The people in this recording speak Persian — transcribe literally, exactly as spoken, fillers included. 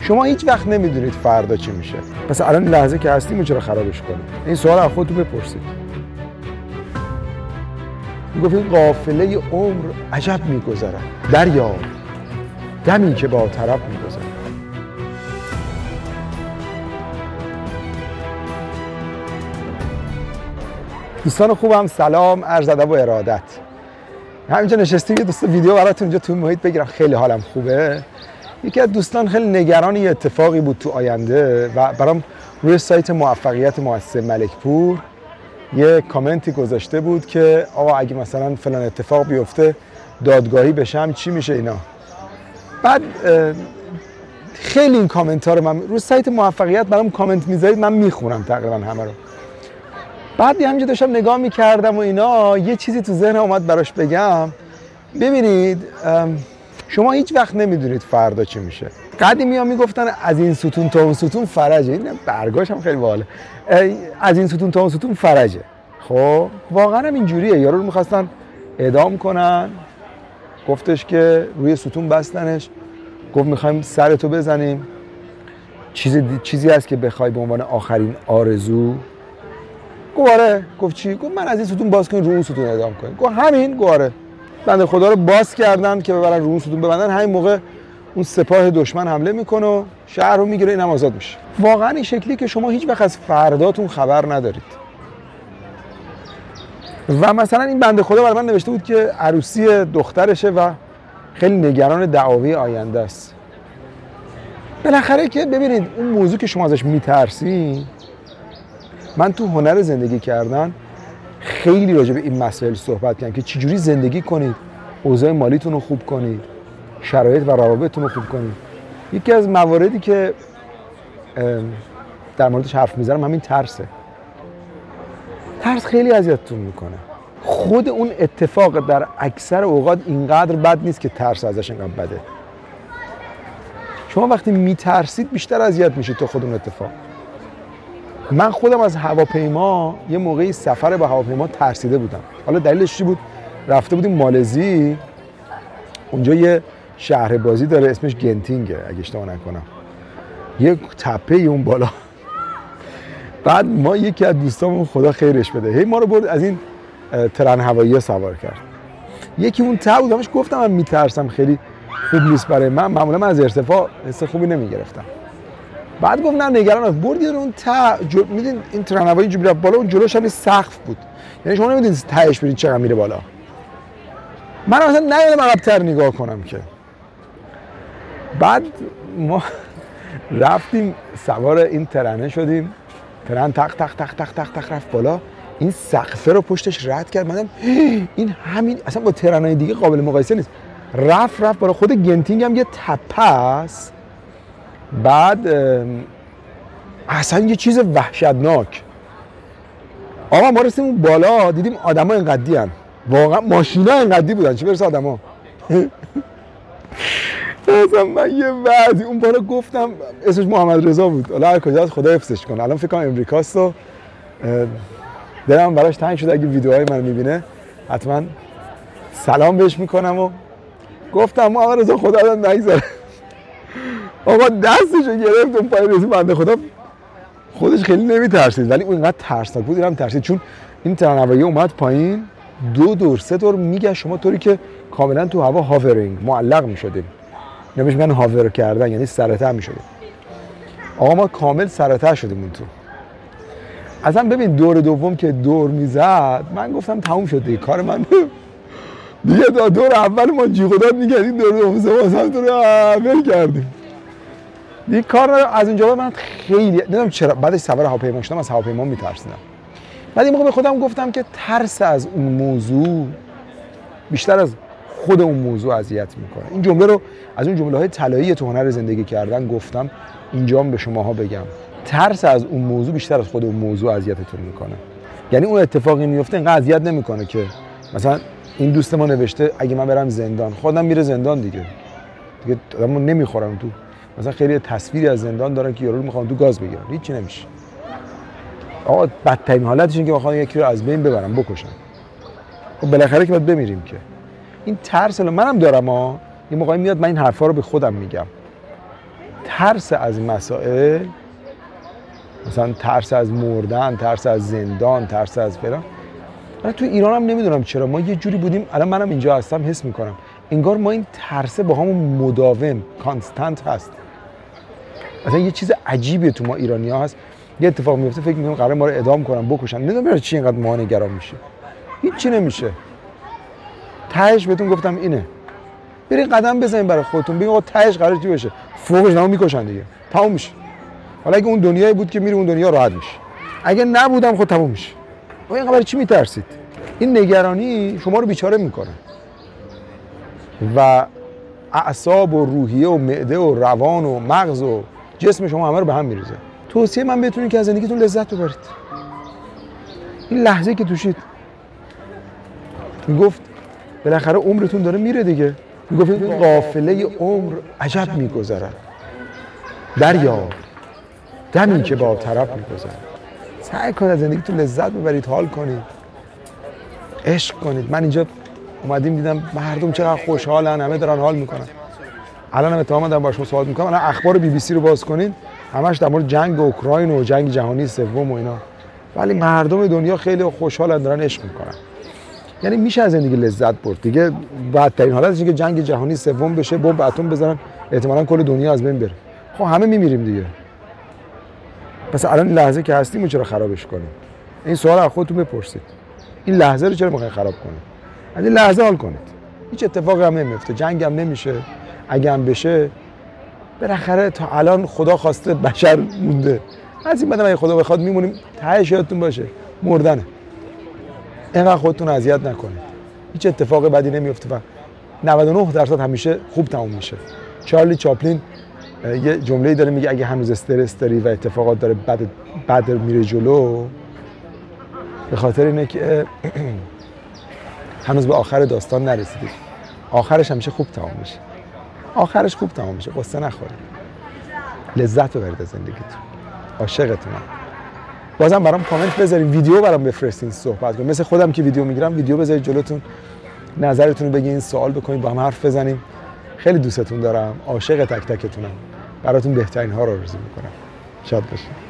شما هیچ وقت نمیدونید فردا چی میشه. پس الان لحظه که هستیم چرا خرابش کنید؟ این سوال از خودتون بپرسید. میگفت این قافله عمر عجب میگذرد، دریا دمی که با طرب میگذرد. دوستان خوبم، سلام، عرض ادب و ارادت. همینجا نشستیم یه دوست ویدیو براتون اینجا تو محیط بگیرم، خیلی حالم خوبه. یکی از دوستان خیلی نگران یه اتفاقی بود تو آینده و برام روی سایت موفقیت مؤسسه ملکپور یه کامنتی گذاشته بود که آقا اگه مثلا فلان اتفاق بیفته دادگاهی بشم چی میشه اینا. بعد خیلی این کامنت ها رو من روی سایت موفقیت برام کامنت میذارید، من میخونم تقریبا همه رو. بعد همینجا داشتم نگاه میکردم و اینا، یه چیزی تو ذهنم اومد براش بگم. ببینید شما هیچ وقت نمیدونید فردا چی میشه. قدیمی ها میگفتن از این ستون تا اون ستون فرجه. این برگاش هم خیلی باحاله. از این ستون تا اون ستون فرجه. خب واقعا هم اینجوریه. یارو رو میخواستن اعدام کنن، گفتش که روی ستون بستنش، گفت میخوایم سرتو بزنیم. چیزی چیزی هست که بخوای به عنوان آخرین آرزو؟ گفت آره. گفت چی؟ گفت من از این ستون باز کنین رو اون ستون اعدام کنین. گفت همین. گفت آره. بنده خدا رو باز کردن که ببرن رو اون ستون ببندن. همین موقع اون سپاه دشمن حمله میکنه و شهر رو میگیره، اینم آزاد میشه. واقعا این شکلی که شما هیچ وقت از فرداتون خبر ندارید. و مثلا این بنده خدا برای من نوشته بود که عروسی دخترشه و خیلی نگران دعاوی آینده است. بالاخره که ببینید اون موضوع که شما ازش میترسی، من تو هنر زندگی کردن خیلی راجع به این مسائل صحبت کردم که چجوری زندگی کنید، اوضاع مالیتون رو خوب کنید، شرایط و روابطتون رو خوب کنید. یکی از مواردی که در موردش حرف میزنم همین ترسه. ترس خیلی اذیتتون میکنه. خود اون اتفاق در اکثر اوقات اینقدر بد نیست که ترس ازش اینقدر بده. شما وقتی میترسید بیشتر اذیت میشید تا خود اون اتفاق. من خودم از هواپیما یه موقعی سفر با هواپیما ترسیده بودم. حالا دلیلش چی بود؟ رفته بودیم مالزی، اونجا یه شهر بازی داره اسمش گنتینگه اگه اشتباه نکنم، یه تپه اون بالا. بعد ما یکی از دوستامون خدا خیرش بده هی ما رو برد از این ترن هوایی سوار کرد. یکی اون ته بود، همش گفتم من میترسم، خیلی خوب نیست برای من، معمولا من از ارتفاع حس خوبی نمیگرفتم. بعد گفت نه نگران نباش، بردید اون ته جو... میدین این ترن هوایی اینجوری بالا، اون جلوش هم سقف بود، یعنی شما نمیدونید تهش برید چقدر میره بالا. من اصلا نیومدم عقب‌تر نگاه کنم که. بعد ما رفتیم سوار این ترنه شدیم، ترن تق تق تق تق تق تق رفت بالا، این سقفه رو پشتش رد کرد. من این همین اصلا با ترنای دیگه قابل مقایسه نیست. رفت رفت بالا. خود گنتینگ هم یه تپه است. بعد اصلا یه چیز وحشتناک. آقا ما رسیدیم بالا دیدیم آدما اینقدی ان، واقعا ماشینا اینقدی بودن چه برسه آدما. اصلا من یه وضعی اون بالا گفتم، اسمش محمد رضا بود، حالا هر کجاست خدا حفظش کنه، الان فکر کنم امریکاست و دلم براش تنگ شده. اگه ویدیوهای من میبینه حتما سلام بهش میکنم و گفتم محمد رضا خدا آدم نگذاره. آقا دستشو گرفت اون پای رسید، بنده خدا خودش خیلی نمیترسید ولی اون اینقدر ترسناک بود اینم ترسید، چون این ترن هوایی اومد پایین، دو دور سه دور میگه شما طوری که کاملا تو هوا هاورینگ معلق میشدیم. نمیش میگن هاور کردن یعنی سرته میشدیم. آقا ما کامل سرته شدیم اون تو. اصلا ببین دور دوم که دور میزد من گفتم تموم شد دیگه کار من. دیگه تا دور اول ما جیغ و داد می‌کردیم، دور دوم سه واسه تو رو اول کردیم. دیگه کار از اونجا به من خیلی نمیدونم چرا بعدش سوار هواپیما شدم از هواپیما میترسیدم. بعد این موقع به خودم گفتم که ترس از اون موضوع بیشتر از خود اون موضوع اذیت میکنه. این جمله رو از اون جمله‌های طلایی تو هنر زندگی کردن گفتم، اینجا هم به شماها بگم. ترس از اون موضوع بیشتر از خود اون موضوع اذیتتون میکنه. یعنی اون اتفاقی میفته اینقدر اذیت نمیکنه که مثلا این دوست ما نوشته اگه من برم زندان، خودم میره زندان دیگه. دیگه آدمو نمیخورم تو. مثلا خیلی تصویری از زندان دارن که یارو رو میخوان تو گاز بگیرن، هیچ نمیشه. آقا بدترین حالتش اینه که بخوان یکی رو از بین ببرن بکشن. خب بالاخره که باید بمیریم که. این ترس منم دارم ها. یه موقعی میاد من این حرفا رو به خودم میگم. ترس از مسائل، مثلا ترس از مردن، ترس از زندان، ترس از فلان، من تو ایران هم نمیدونم چرا ما یه جوری بودیم، الان منم اینجا هستم حس میکنم انگار ما این ترس با همون مداوم کانستانت هست. مثلا یه چیز عجیبیه تو ما ایرانی ها هست، یه اتفاق میفته فکر میکنم قراره ما رو اعدام کنن بکشن، نمیدونم برای چی اینقدر ما نگران میشه. هیچی نمیشه. تهش بهتون گفتم اینه، برین قدم بزنین برای خودتون، ببین آقا تهش قراره چی بشه، فوقش نمو میکشن دیگه، تموم میشه. حالا اگه اون دنیایی بود که میری اون دنیا راحت میشه، اگه نبودم خود تموم میشه. آقا اینقدر برای چی میترسید؟ این نگرانی شما رو بیچاره میکنه و اعصاب و روحیه و معده و روان و مغز و جسم شما همه رو به هم میریزه. توصیه من بهتون اینه که از زندگیتون لذت ببرید. این لحظه که توشید، میگفت بالاخره عمرتون داره میره دیگه، میگفت این قافله عمر عجب میگذرد، دریاب دمی که با طرف میگذرد. سعی کنید از زندگیتون لذت ببرید، حال کنید، عشق کنید. من اینجا اومدیم دیدم مردم چقدر خوشحالن، همه دارن حال میکنن. الان هم اتفاقا دارم باهاشون صحبت میکنم، الان اخبار بی بی سی رو باز کنید همش در مورد جنگ اوکراین و جنگ جهانی سوم و اینا، ولی مردم دنیا خیلی خوشحالن، دارن عشق میکنن. یعنی میشه از زندگی لذت برد دیگه. بدترین حالتش اینه که جنگ جهانی سوم بشه، بمب اتم بزنن، احتمالاً کل دنیا از بین بره. خب همه میمیریم دیگه. پس الان این لحظه که هستیم چرا خرابش کنیم؟ این سوال از خودتون بپرسید. این لحظه رو چرا میخواین خراب کنید؟ از این لحظه حال کنید. هیچ اتفاقی هم نمیفته، جنگ هم نمیشه. اگه هم بشه بالاخره تا الان خدا خواسته بشر مونده. از این بعد اگه خدا بخواد میمونیم. تهش یادتون باشه مردنه. اینقدر خودتون اذیت نکنید. هیچ اتفاق بدی نمیفته و نود و نه درصد همیشه خوب تموم میشه. چارلی چاپلین یه جمله‌ای داره میگه اگه هنوز استرس داری و اتفاقات داره بد بد میره جلو، به خاطر اینه که هنوز به آخر داستان نرسیدی. آخرش همیشه خوب تمام میشه. آخرش خوب تمام میشه. قصه نخورید. لذت ببرید از زندگیتون. عاشقتونم. بازم برام کامنت بذارین، ویدیو برام بفرستین، صحبت کنیم. مثل خودم که ویدیو میگیرم، ویدیو بذارید جلوتون، نظرتون رو بگین، سوال بکنید، با هم حرف بزنیم. خیلی دوستتون دارم. عاشق تک تکتونم. براتون بهترین ها رو آرزو میکنم. شاد باشید.